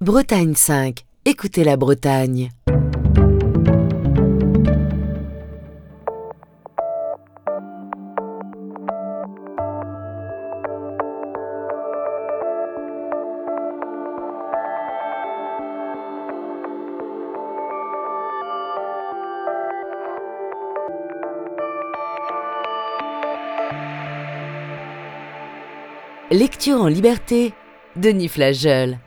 Bretagne 5. Écoutez la Bretagne. Lecture en liberté, Denis Flageol.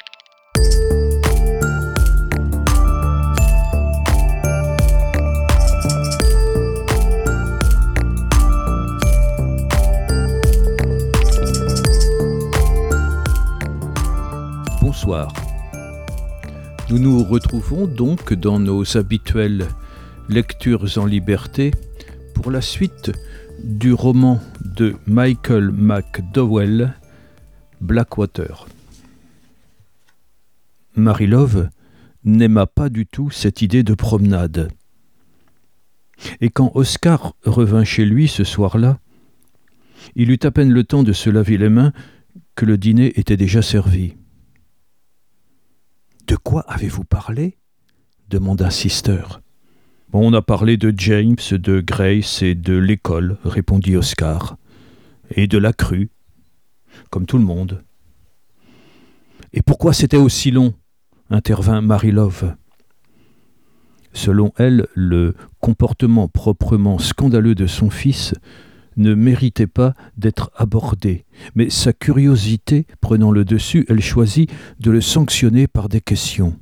Bonsoir. Nous nous retrouvons donc dans nos habituelles lectures en liberté pour la suite du roman de Michael McDowell, Blackwater. Marie-Love n'aima pas du tout cette idée de promenade. Et quand Oscar revint chez lui ce soir-là, il eut à peine le temps de se laver les mains que le dîner était déjà servi. « De quoi avez-vous parlé ?» demanda Sister. « On a parlé de James, de Grace et de l'école, » répondit Oscar. « Et de la crue, comme tout le monde. »« Et pourquoi c'était aussi long ?» intervint Marie-Love. Selon elle, le comportement proprement scandaleux de son fils ne méritait pas d'être abordé, mais sa curiosité prenant le dessus, elle choisit de le sanctionner par des questions.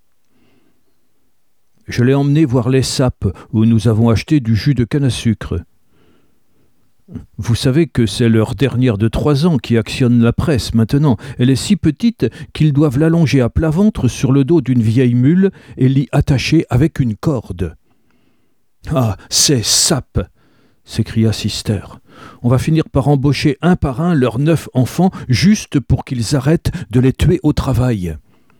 « Je l'ai emmené voir les sapes où nous avons acheté du jus de canne à sucre. Vous savez que c'est leur dernière de 3 ans qui actionne la presse maintenant. Elle est si petite qu'ils doivent l'allonger à plat ventre sur le dos d'une vieille mule et l'y attacher avec une corde. »« Ah, ces sapes !» s'écria Sister. « On va finir par embaucher un par un leurs 9 enfants juste pour qu'ils arrêtent de les tuer au travail. »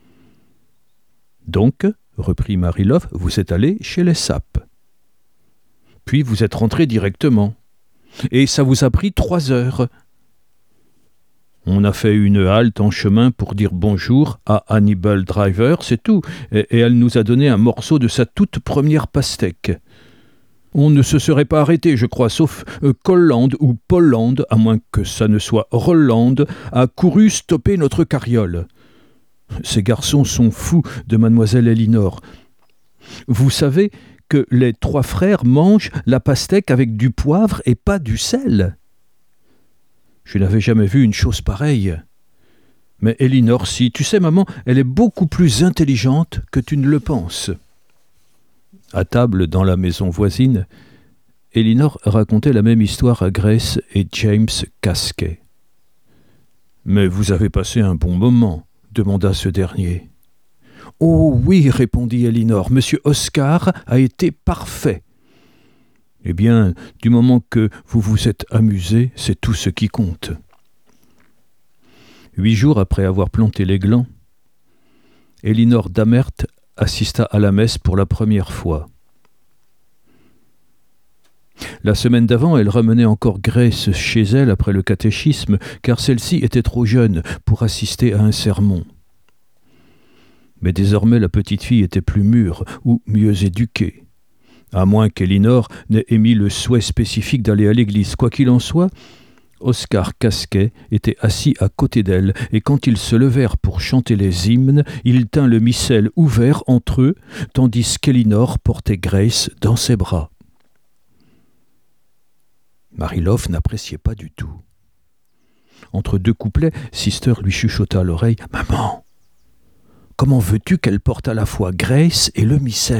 Donc, reprit Marie-Love, vous êtes allé chez les sapes. Puis vous êtes rentré directement. Et ça vous a pris 3 heures. On a fait une halte en chemin pour dire bonjour à Hannibal Driver, c'est tout, et elle nous a donné un morceau de sa toute première pastèque. On ne se serait pas arrêté, je crois, sauf Colland ou Polland, à moins que ça ne soit Rolland, a couru stopper notre carriole. Ces garçons sont fous de mademoiselle Elinor. Vous savez que les 3 frères mangent la pastèque avec du poivre et pas du sel. Je n'avais jamais vu une chose pareille. Mais Elinor, si, tu sais, maman, elle est beaucoup plus intelligente que tu ne le penses. À table, dans la maison voisine, Elinor racontait la même histoire à Grace et James Casquet. « Mais vous avez passé un bon moment ?» demanda ce dernier. « Oh oui, répondit Elinor, Monsieur Oscar a été parfait. »« Eh bien, du moment que vous vous êtes amusé, c'est tout ce qui compte. » 8 jours après avoir planté les glands, Elinor Damert assista à la messe pour la première fois. La semaine d'avant, elle ramenait encore Grace chez elle après le catéchisme, car celle-ci était trop jeune pour assister à un sermon. Mais désormais, la petite fille était plus mûre ou mieux éduquée, à moins qu'Elinor n'ait émis le souhait spécifique d'aller à l'église. Quoi qu'il en soit, Oscar Casquet était assis à côté d'elle, et quand ils se levèrent pour chanter les hymnes, il tint le missel ouvert entre eux, tandis qu'Elinor portait Grace dans ses bras. Marie-Love n'appréciait pas du tout. Entre 2 couplets, Sister lui chuchota à l'oreille « Maman, comment veux-tu qu'elle porte à la fois Grace et le missel ?»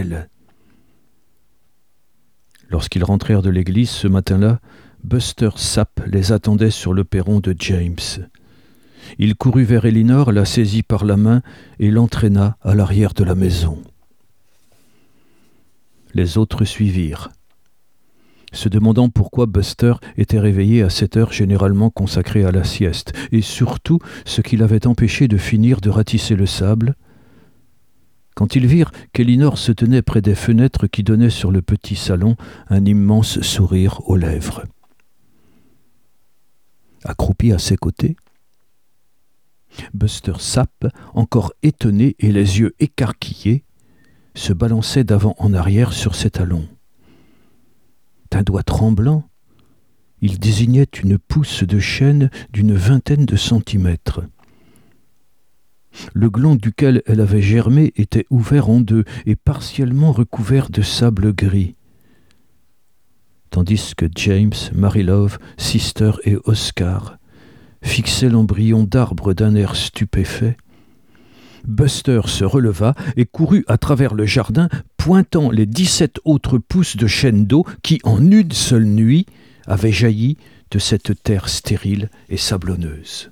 Lorsqu'ils rentrèrent de l'église ce matin-là, Buster Sapp les attendait sur le perron de James. Il courut vers Elinor, la saisit par la main et l'entraîna à l'arrière de la maison. Les autres suivirent, se demandant pourquoi Buster était réveillé à cette heure généralement consacrée à la sieste, et surtout ce qui l'avait empêché de finir de ratisser le sable. Quand ils virent qu'Elinor se tenait près des fenêtres qui donnaient sur le petit salon, un immense sourire aux lèvres. Accroupie à ses côtés, Buster Sapp, encore étonné et les yeux écarquillés, se balançait d'avant en arrière sur ses talons. D'un doigt tremblant, il désignait une pousse de chêne d'une 20aine de centimètres. Le gland duquel elle avait germé était ouvert en deux et partiellement recouvert de sable gris. Tandis que James, Marylove, Sister et Oscar fixaient l'embryon d'arbre d'un air stupéfait, Buster se releva et courut à travers le jardin, pointant les 17 autres pousses de chêne d'eau qui, en une seule nuit, avaient jailli de cette terre stérile et sablonneuse.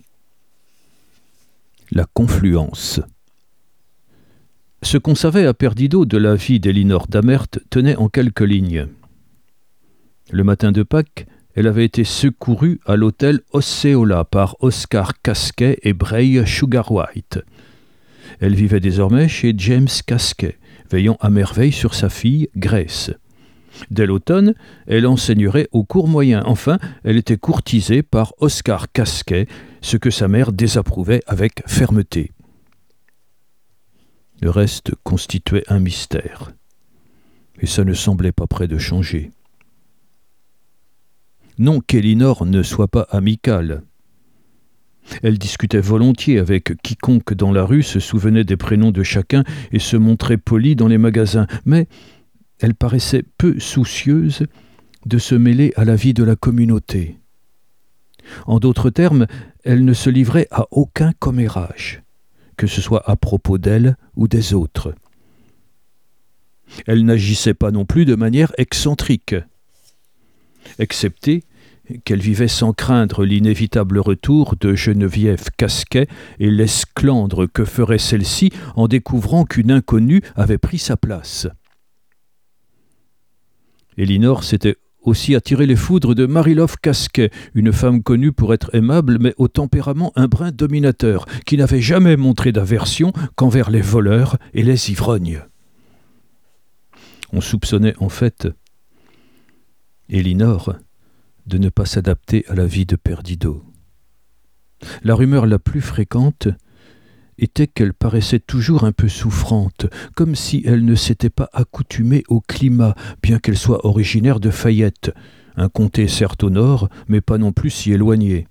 La confluence. Ce qu'on savait à Perdido de la vie d'Elinor Damert tenait en quelques lignes. Le matin de Pâques, elle avait été secourue à l'hôtel Osceola par Oscar Casquet et Bray Sugarwhite. Elle vivait désormais chez James Casquet, veillant à merveille sur sa fille Grace. Dès l'automne, elle enseignerait au cours moyen. Enfin, elle était courtisée par Oscar Casquet, ce que sa mère désapprouvait avec fermeté. Le reste constituait un mystère, et ça ne semblait pas près de changer. Non qu'Elinor ne soit pas amicale. Elle discutait volontiers avec quiconque dans la rue, se souvenait des prénoms de chacun et se montrait polie dans les magasins, mais elle paraissait peu soucieuse de se mêler à la vie de la communauté. En d'autres termes, elle ne se livrait à aucun commérage, que ce soit à propos d'elle ou des autres. Elle n'agissait pas non plus de manière excentrique, excepté qu'elle vivait sans craindre l'inévitable retour de Geneviève Casquet et l'esclandre que ferait celle-ci en découvrant qu'une inconnue avait pris sa place. Elinor s'était aussi attiré les foudres de Marylove Casquet, une femme connue pour être aimable mais au tempérament un brin dominateur, qui n'avait jamais montré d'aversion qu'envers les voleurs et les ivrognes. On soupçonnait en fait Elinor de ne pas s'adapter à la vie de Perdido. La rumeur la plus fréquente était qu'elle paraissait toujours un peu souffrante, comme si elle ne s'était pas accoutumée au climat, bien qu'elle soit originaire de Fayette, un comté certes au nord, mais pas non plus si éloigné.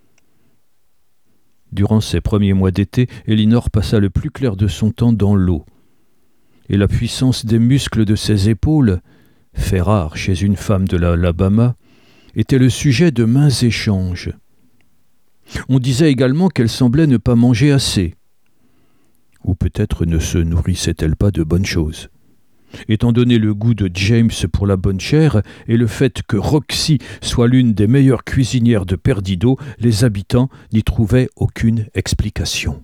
Durant ces premiers mois d'été, Elinor passa le plus clair de son temps dans l'eau, et la puissance des muscles de ses épaules, fait rare chez une femme de l'Alabama, était le sujet de maints échanges. On disait également qu'elle semblait ne pas manger assez. Ou peut-être ne se nourrissait-elle pas de bonnes choses. Étant donné le goût de James pour la bonne chair et le fait que Roxy soit l'une des meilleures cuisinières de Perdido, les habitants n'y trouvaient aucune explication.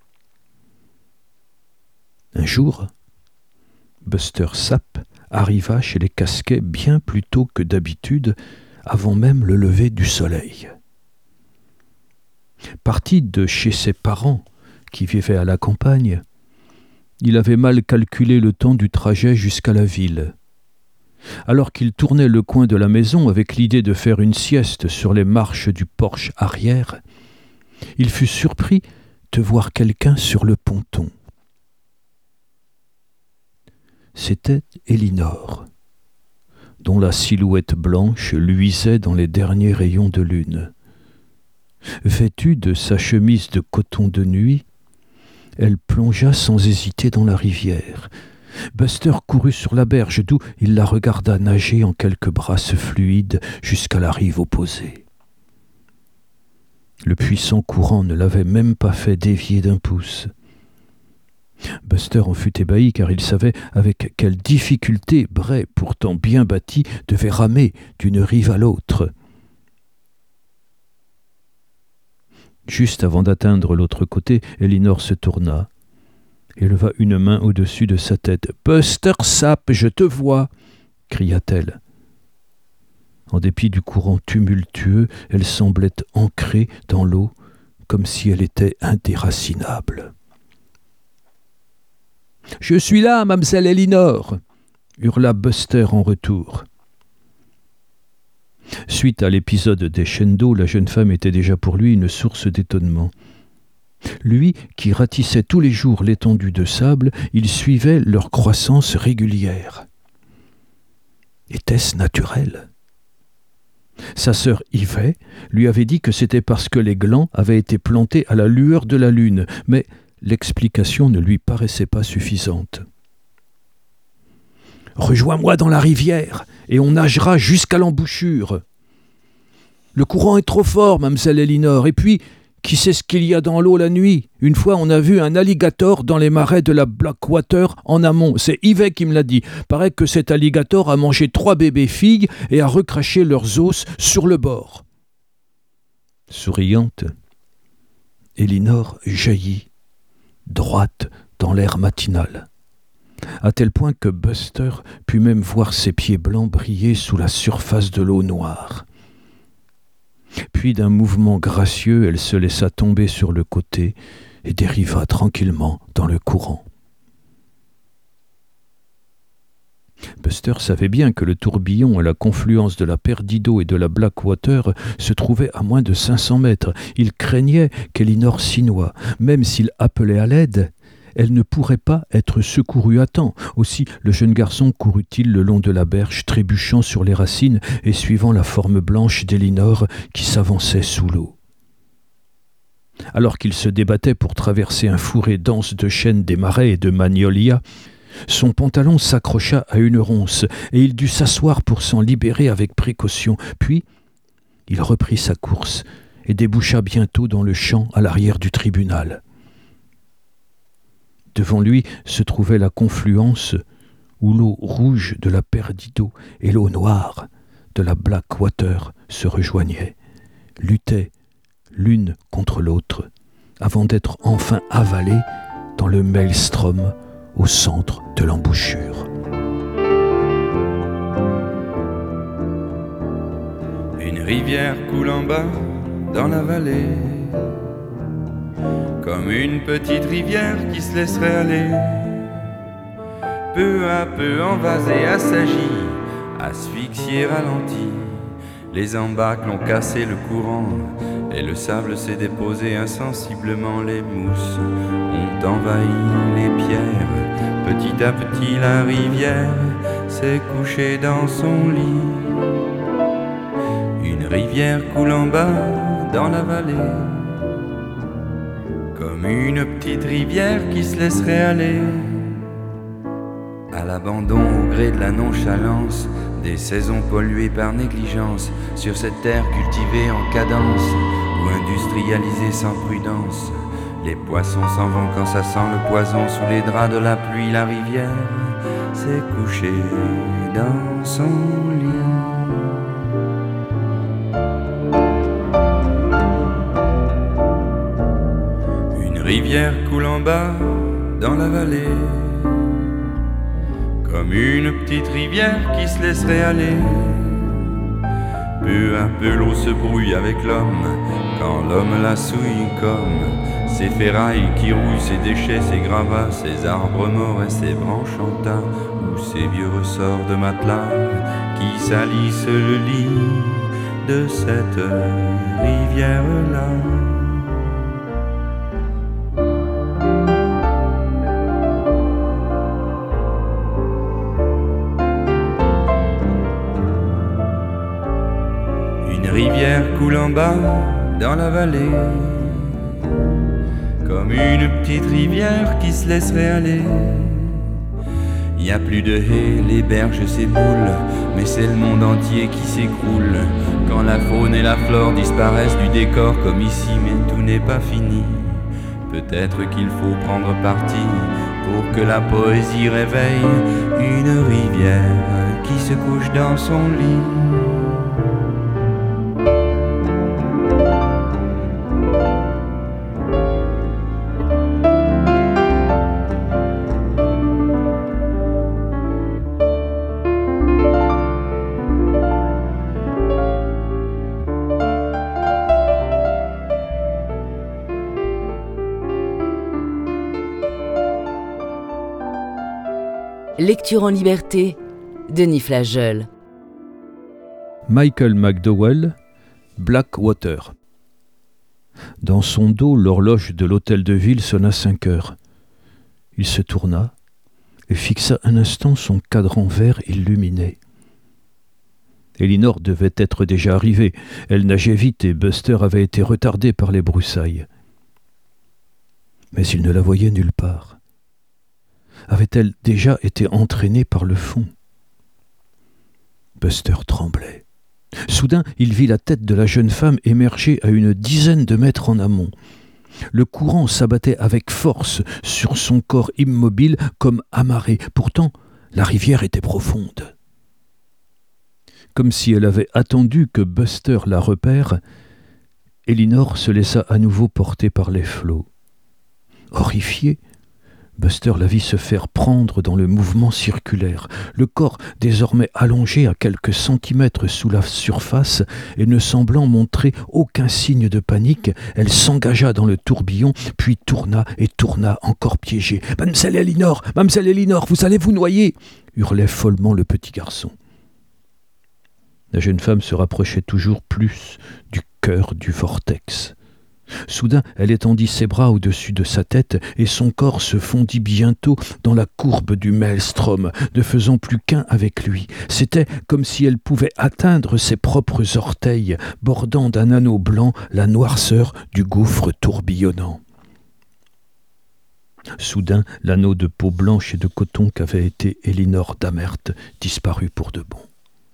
Un jour, Buster Sapp arriva chez les Casquets bien plus tôt que d'habitude, avant même le lever du soleil. Parti de chez ses parents, qui vivaient à la campagne, il avait mal calculé le temps du trajet jusqu'à la ville. Alors qu'il tournait le coin de la maison avec l'idée de faire une sieste sur les marches du porche arrière, il fut surpris de voir quelqu'un sur le ponton. C'était Elinor, dont la silhouette blanche luisait dans les derniers rayons de lune. Vêtue de sa chemise de coton de nuit, elle plongea sans hésiter dans la rivière. Buster courut sur la berge, d'où il la regarda nager en quelques brasses fluides jusqu'à la rive opposée. Le puissant courant ne l'avait même pas fait dévier d'un pouce. Buster en fut ébahi car il savait avec quelle difficulté Bray, pourtant bien bâti, devait ramer d'une rive à l'autre. Juste avant d'atteindre l'autre côté, Elinor se tourna et leva une main au-dessus de sa tête. « Buster Sapp, je te vois !» cria-t-elle. En dépit du courant tumultueux, elle semblait ancrée dans l'eau, comme si elle était indéracinable. « Je suis là, mademoiselle Elinor !» hurla Buster en retour. Suite à l'épisode des chênes d'eau, la jeune femme était déjà pour lui une source d'étonnement. Lui, qui ratissait tous les jours l'étendue de sable, il suivait leur croissance régulière. Était-ce naturel ? Sa sœur Yvette lui avait dit que c'était parce que les glands avaient été plantés à la lueur de la lune, mais l'explication ne lui paraissait pas suffisante. « Rejoins-moi dans la rivière, et on nagera jusqu'à l'embouchure. »« Le courant est trop fort, mademoiselle Elinor, et puis, qui sait ce qu'il y a dans l'eau la nuit ? Une fois, on a vu un alligator dans les marais de la Blackwater en amont. C'est Yvette qui me l'a dit. Paraît que cet alligator a mangé 3 bébés filles et a recraché leurs os sur le bord. » Souriante, Elinor jaillit, droite dans l'air matinal, à tel point que Buster put même voir ses pieds blancs briller sous la surface de l'eau noire. Puis d'un mouvement gracieux, elle se laissa tomber sur le côté et dériva tranquillement dans le courant. Buster savait bien que le tourbillon à la confluence de la Perdido et de la Blackwater se trouvait à moins de 500 mètres. Il craignait qu'Elinor s'y noie. Même s'il appelait à l'aide, elle ne pourrait pas être secourue à temps. Aussi, le jeune garçon courut-il le long de la berge, trébuchant sur les racines et suivant la forme blanche d'Elinor qui s'avançait sous l'eau. Alors qu'il se débattait pour traverser un fourré dense de chênes des marais et de magnolias, son pantalon s'accrocha à une ronce et il dut s'asseoir pour s'en libérer avec précaution. Puis, il reprit sa course et déboucha bientôt dans le champ à l'arrière du tribunal. Devant lui se trouvait la confluence où l'eau rouge de la Perdido et l'eau noire de la Blackwater se rejoignaient, luttaient l'une contre l'autre, avant d'être enfin avalées dans le maelstrom au centre de l'embouchure. Une rivière coule en bas dans la vallée, comme une petite rivière qui se laisserait aller, peu à peu envasée, assagie, asphyxiée, ralentie. Les embâcles l'ont cassé le courant et le sable s'est déposé insensiblement. Les mousses ont envahi les pierres. Petit à petit la rivière s'est couchée dans son lit. Une rivière coule en bas dans la vallée, comme une petite rivière qui se laisserait aller à l'abandon au gré de la nonchalance des saisons polluées par négligence, sur cette terre cultivée en cadence ou industrialisée sans prudence. Les poissons s'en vont quand ça sent le poison. Sous les draps de la pluie, la rivière s'est couchée dans son lit. Une rivière coule en bas dans la vallée, comme une petite rivière qui se laisserait aller. Peu à peu l'eau se brouille avec l'homme, quand l'homme la souille comme ses ferrailles qui rouillent, ses déchets, ses gravats, ses arbres morts et ses branches en tas, ou ses vieux ressorts de matelas qui salissent le lit de cette rivière-là. Rivière coule en bas dans la vallée, comme une petite rivière qui se laisserait aller. Y a plus de haies, les berges s'éboulent, mais c'est le monde entier qui s'écroule quand la faune et la flore disparaissent du décor comme ici. Mais tout n'est pas fini, peut-être qu'il faut prendre parti pour que la poésie réveille une rivière qui se couche dans son lit. Lecture en liberté, Denis Flageol. Michael McDowell, Blackwater. Dans son dos, l'horloge de l'hôtel de ville sonna 5 heures. Il se tourna et fixa un instant son cadran vert illuminé. Elinor devait être déjà arrivée. Elle nageait vite et Buster avait été retardé par les broussailles. Mais il ne la voyait nulle part. Avait-elle déjà été entraînée par le fond? Buster tremblait. Soudain, il vit la tête de la jeune femme émerger à une dizaine de mètres en amont. Le courant s'abattait avec force sur son corps immobile comme amarré. Pourtant, la rivière était profonde. Comme si elle avait attendu que Buster la repère, Elinor se laissa à nouveau porter par les flots. Horrifié, Buster la vit se faire prendre dans le mouvement circulaire, le corps désormais allongé à quelques centimètres sous la surface et ne semblant montrer aucun signe de panique. Elle s'engagea dans le tourbillon, puis tourna et tourna, encore piégée. « Mademoiselle Elinor, vous allez vous noyer !» hurlait follement le petit garçon. La jeune femme se rapprochait toujours plus du cœur du vortex. Soudain, elle étendit ses bras au-dessus de sa tête et son corps se fondit bientôt dans la courbe du maelstrom, ne faisant plus qu'un avec lui. C'était comme si elle pouvait atteindre ses propres orteils, bordant d'un anneau blanc la noirceur du gouffre tourbillonnant. Soudain, l'anneau de peau blanche et de coton qu'avait été Elinor Damert disparut pour de bon.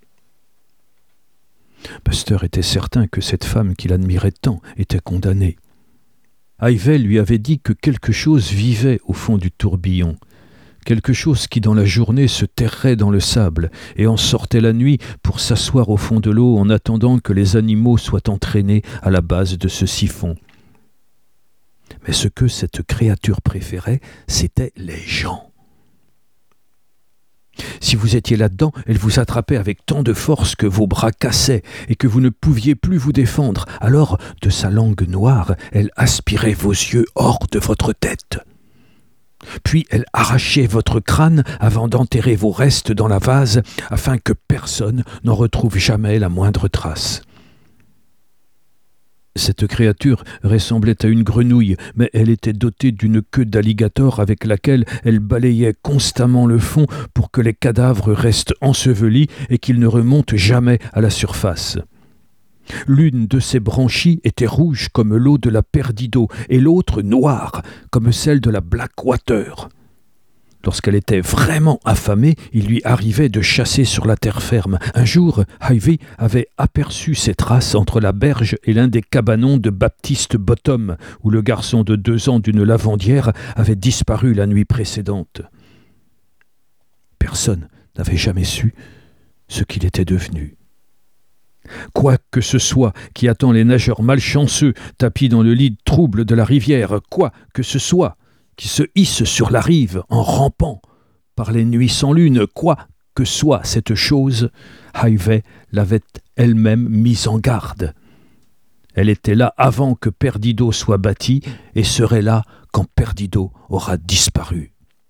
Buster était certain que cette femme qu'il admirait tant était condamnée. Ivey lui avait dit que quelque chose vivait au fond du tourbillon, quelque chose qui dans la journée se terrait dans le sable et en sortait la nuit pour s'asseoir au fond de l'eau en attendant que les animaux soient entraînés à la base de ce siphon. Mais ce que cette créature préférait, c'était les gens. Si vous étiez là-dedans, elle vous attrapait avec tant de force que vos bras cassaient et que vous ne pouviez plus vous défendre. Alors, de sa langue noire, elle aspirait vos yeux hors de votre tête. Puis elle arrachait votre crâne avant d'enterrer vos restes dans la vase afin que personne n'en retrouve jamais la moindre trace. Cette créature ressemblait à une grenouille, mais elle était dotée d'une queue d'alligator avec laquelle elle balayait constamment le fond pour que les cadavres restent ensevelis et qu'ils ne remontent jamais à la surface. L'une de ses branchies était rouge comme l'eau de la Perdido et l'autre noire comme celle de la Blackwater. Lorsqu'elle était vraiment affamée, il lui arrivait de chasser sur la terre ferme. Un jour, Ivy avait aperçu ces traces entre la berge et l'un des cabanons de Baptiste Bottom, où le garçon de 2 ans d'une lavandière avait disparu la nuit précédente. Personne n'avait jamais su ce qu'il était devenu. Quoi que ce soit qui attend les nageurs malchanceux tapis dans le lit trouble de la rivière, quoi que ce soit qui se hisse sur la rive en rampant par les nuits sans lune, quoi que soit cette chose, Ivey l'avait elle-même mise en garde. Elle était là avant que Perdido soit bâti et serait là quand Perdido aura disparu.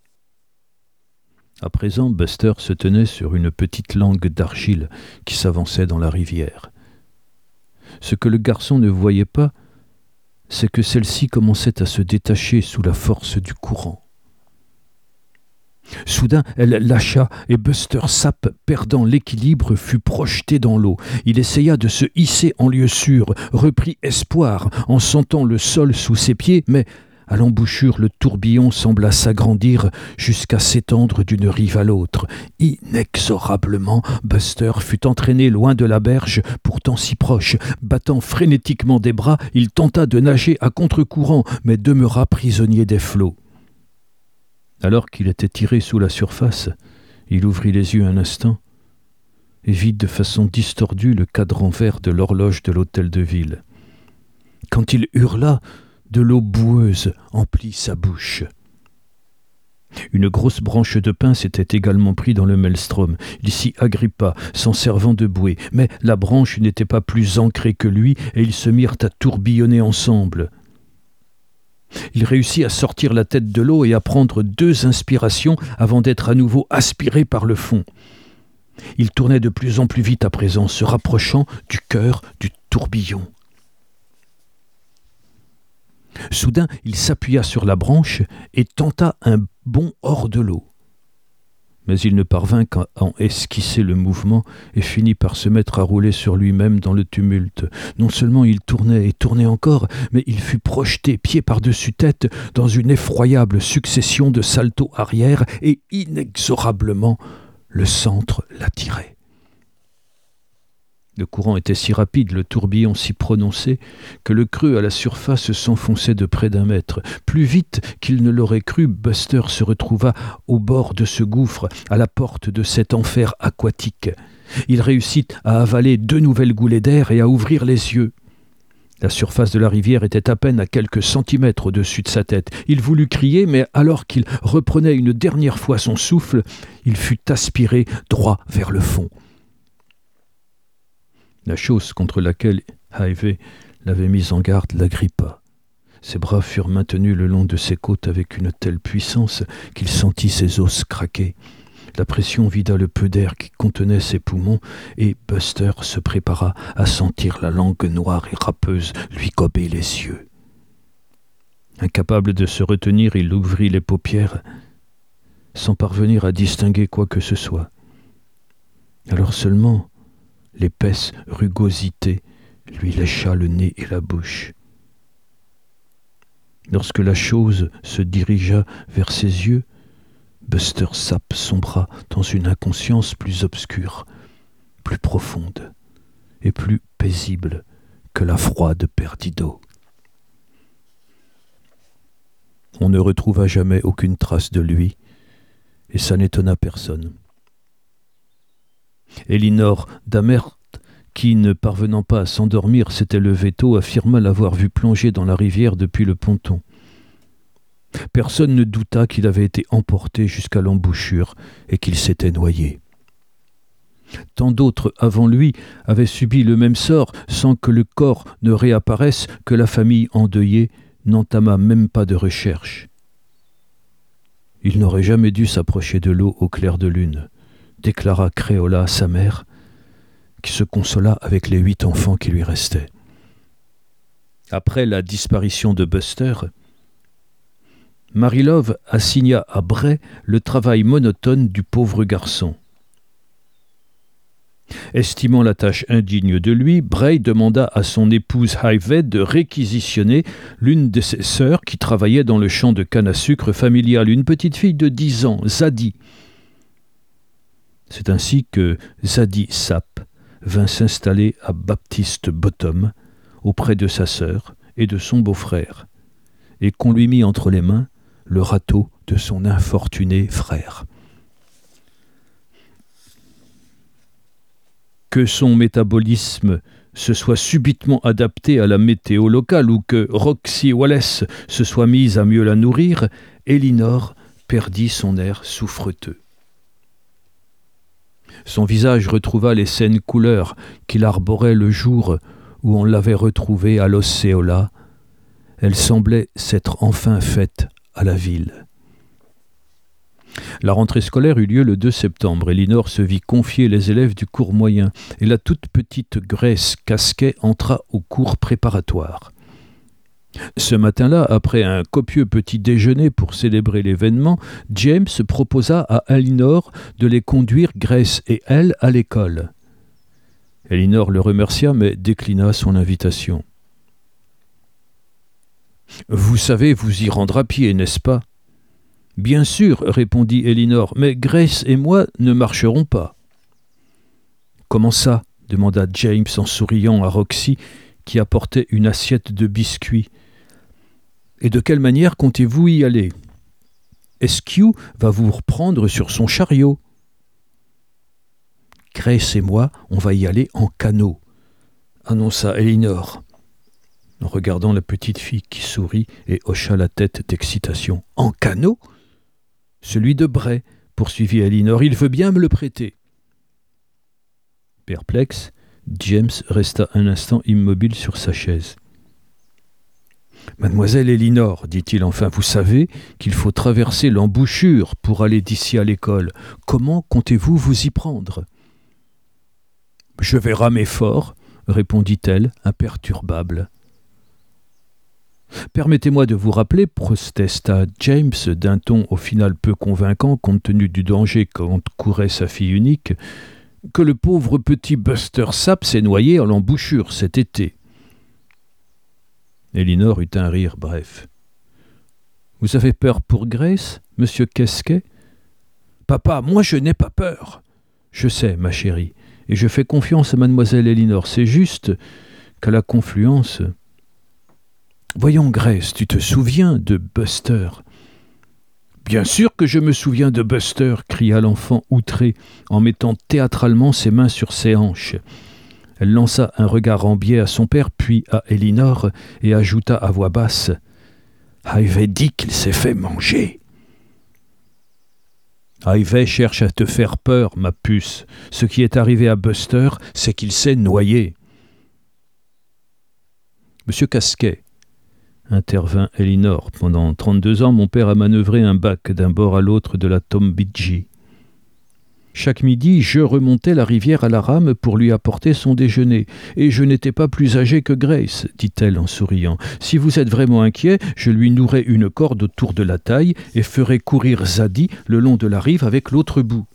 À présent, Buster se tenait sur une petite langue d'argile qui s'avançait dans la rivière. Ce que le garçon ne voyait pas, c'est que celle-ci commençait à se détacher sous la force du courant. Soudain, elle lâcha et Buster Sapp, perdant l'équilibre, fut projeté dans l'eau. Il essaya de se hisser en lieu sûr, reprit espoir en sentant le sol sous ses pieds, mais à l'embouchure, le tourbillon sembla s'agrandir jusqu'à s'étendre d'une rive à l'autre. Inexorablement, Buster fut entraîné loin de la berge, pourtant si proche. Battant frénétiquement des bras, il tenta de nager à contre-courant, mais demeura prisonnier des flots. Alors qu'il était tiré sous la surface, il ouvrit les yeux un instant et vit de façon distordue le cadran vert de l'horloge de l'hôtel de ville. Quand il hurla, de l'eau boueuse emplit sa bouche. Une grosse branche de pin s'était également pris dans le maelstrom. Il s'y agrippa, s'en servant de bouée. Mais la branche n'était pas plus ancrée que lui, et ils se mirent à tourbillonner ensemble. Il réussit à sortir la tête de l'eau et à prendre 2 inspirations avant d'être à nouveau aspiré par le fond. Il tournait de plus en plus vite à présent, se rapprochant du cœur du tourbillon. Soudain, il s'appuya sur la branche et tenta un bond hors de l'eau. Mais il ne parvint qu'à en esquisser le mouvement et finit par se mettre à rouler sur lui-même dans le tumulte. Non seulement il tournait et tournait encore, mais il fut projeté pied par-dessus tête dans une effroyable succession de saltos arrière et inexorablement le centre l'attirait. Le courant était si rapide, le tourbillon si prononcé, que le creux à la surface s'enfonçait de près d'1 mètre. Plus vite qu'il ne l'aurait cru, Buster se retrouva au bord de ce gouffre, à la porte de cet enfer aquatique. Il réussit à avaler 2 nouvelles goulées d'air et à ouvrir les yeux. La surface de la rivière était à peine à quelques centimètres au-dessus de sa tête. Il voulut crier, mais alors qu'il reprenait une dernière fois son souffle, il fut aspiré droit vers le fond. La chose contre laquelle Harvey l'avait mis en garde l'agrippa. Ses bras furent maintenus le long de ses côtes avec une telle puissance qu'il sentit ses os craquer. La pression vida le peu d'air qui contenait ses poumons et Buster se prépara à sentir la langue noire et râpeuse lui gober les yeux. Incapable de se retenir, il ouvrit les paupières sans parvenir à distinguer quoi que ce soit. Alors seulement, l'épaisse rugosité lui lécha le nez et la bouche. Lorsque la chose se dirigea vers ses yeux, Buster Sapp sombra dans une inconscience plus obscure, plus profonde et plus paisible que la froide Perdido. On ne retrouva jamais aucune trace de lui, et ça n'étonna personne. Elinor Damert, qui, ne parvenant pas à s'endormir, s'était levée tôt, affirma l'avoir vu plonger dans la rivière depuis le ponton. Personne ne douta qu'il avait été emporté jusqu'à l'embouchure et qu'il s'était noyé. Tant d'autres avant lui avaient subi le même sort sans que le corps ne réapparaisse, que la famille endeuillée n'entama même pas de recherche. Il n'aurait jamais dû s'approcher de l'eau au clair de lune, déclara Créola, sa mère, qui se consola avec les 8 enfants qui lui restaient. Après la disparition de Buster, Marie-Love assigna à Bray le travail monotone du pauvre garçon. Estimant la tâche indigne de lui, Bray demanda à son épouse Harvey de réquisitionner l'une de ses sœurs qui travaillait dans le champ de canne à sucre familial, une petite fille de 10 ans, Zadie. C'est ainsi que Zadie Sapp vint s'installer à Baptist Bottom, auprès de sa sœur et de son beau-frère, et qu'on lui mit entre les mains le râteau de son infortuné frère. Que son métabolisme se soit subitement adapté à la météo locale ou que Roxy Wallace se soit mise à mieux la nourrir, Elinor perdit son air souffreteux. Son visage retrouva les saines couleurs qu'il arborait le jour où on l'avait retrouvée à l'Osceola. Elle semblait s'être enfin faite à la ville. La rentrée scolaire eut lieu le 2 septembre. Elinor se vit confier les élèves du cours moyen et la toute petite Grace Casquet entra au cours préparatoire. Ce matin-là, après un copieux petit déjeuner pour célébrer l'événement, James proposa à Elinor de les conduire, Grace et elle, à l'école. Elinor le remercia, mais déclina son invitation. « Vous savez vous y rendre à pied, n'est-ce pas ?» « Bien sûr, répondit Elinor, mais Grace et moi ne marcherons pas. »« Comment ça ?» demanda James en souriant à Roxy, qui apportait une assiette de biscuits. « Et de quelle manière comptez-vous y aller ? Eskew va vous reprendre sur son chariot. »« Grace et moi, on va y aller en canot, » annonça Elinor, en regardant la petite fille qui sourit et hocha la tête d'excitation. « En canot ? Celui de Bray, poursuivit Elinor, il veut bien me le prêter. » Perplexe, James resta un instant immobile sur sa chaise. « Mademoiselle Elinor, dit-il enfin, vous savez qu'il faut traverser l'embouchure pour aller d'ici à l'école. Comment comptez-vous vous y prendre ? » « Je vais ramer fort, répondit-elle, imperturbable. Permettez-moi de vous rappeler, protesta James d'un ton au final peu convaincant compte tenu du danger qu'encourait sa fille unique, que le pauvre petit Buster Sapp s'est noyé en l'embouchure cet été. Elinor eut un rire bref. « Vous avez peur pour Grace, monsieur Casquet ?»« Papa, moi je n'ai pas peur. »« Je sais, ma chérie, et je fais confiance à mademoiselle Elinor. C'est juste qu'à la confluence... » « Voyons, Grace, tu te souviens de Buster ?»« Bien sûr que je me souviens de Buster !» cria l'enfant outré en mettant théâtralement ses mains sur ses hanches. Elle lança un regard en biais à son père, puis à Elinor, et ajouta à voix basse « Ivy dit qu'il s'est fait manger. »« Ivy cherche à te faire peur, ma puce. Ce qui est arrivé à Buster, c'est qu'il s'est noyé. »« Monsieur Casquet, intervint Elinor. Pendant 32 ans, mon père a manœuvré un bac d'un bord à l'autre de la Tombidji. Chaque midi, je remontais la rivière à la rame pour lui apporter son déjeuner. Et je n'étais pas plus âgé que Grace, dit-elle en souriant. Si vous êtes vraiment inquiet, je lui nouerai une corde autour de la taille et ferai courir Zadie le long de la rive avec l'autre bout.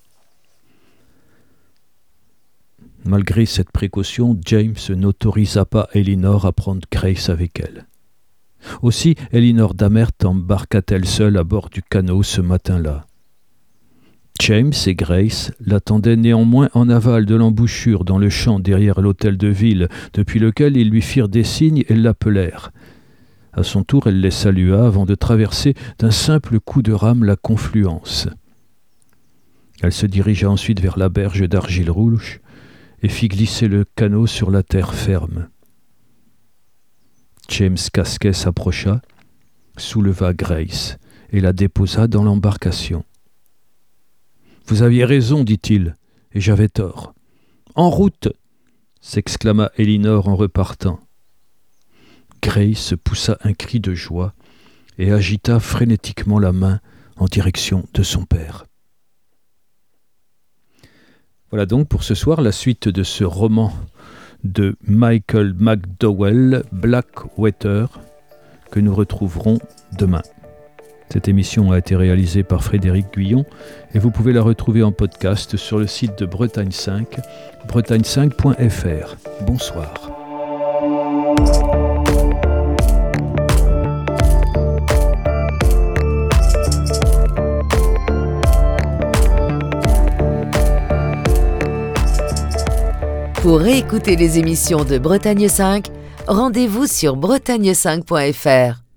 Malgré cette précaution, James n'autorisa pas Elinor à prendre Grace avec elle. Aussi, Elinor Damert embarqua-t-elle seule à bord du canot ce matin-là. James et Grace l'attendaient néanmoins en aval de l'embouchure dans le champ derrière l'hôtel de ville, depuis lequel ils lui firent des signes et l'appelèrent. À son tour, elle les salua avant de traverser d'un simple coup de rame la confluence. Elle se dirigea ensuite vers la berge d'argile rouge et fit glisser le canot sur la terre ferme. James Casquet s'approcha, souleva Grace et la déposa dans l'embarcation. « Vous aviez raison, dit-il, et j'avais tort. »« En route !» s'exclama Elinor en repartant. Grace poussa un cri de joie et agita frénétiquement la main en direction de son père. Voilà donc pour ce soir la suite de ce roman de Michael McDowell, Blackwater, que nous retrouverons demain. Cette émission a été réalisée par Frédéric Guyon et vous pouvez la retrouver en podcast sur le site de Bretagne 5, bretagne5.fr. Bonsoir. Pour réécouter les émissions de Bretagne 5, rendez-vous sur bretagne5.fr.